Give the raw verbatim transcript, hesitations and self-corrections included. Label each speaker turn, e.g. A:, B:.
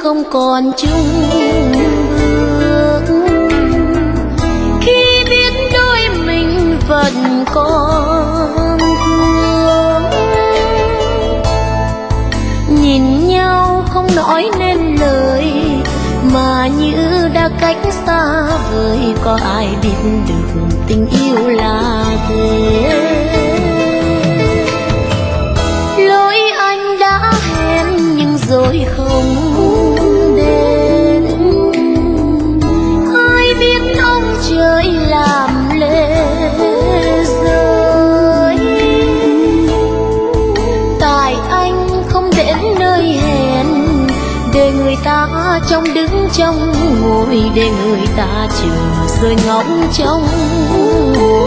A: không còn chung bước, khi biết đôi mình vẫn còn thương. Nhìn nhau không nói nên lời, mà như đã cách xa vời, có ai biết được tình yêu là thế. Lỗi anh đã hẹn nhưng rồi không đến, ai biết ông trời làm lệ rơi. Tại anh không đến nơi hẹn, để người ta trong đứng trong ngồi, để người ta chờ rồi ngóng trong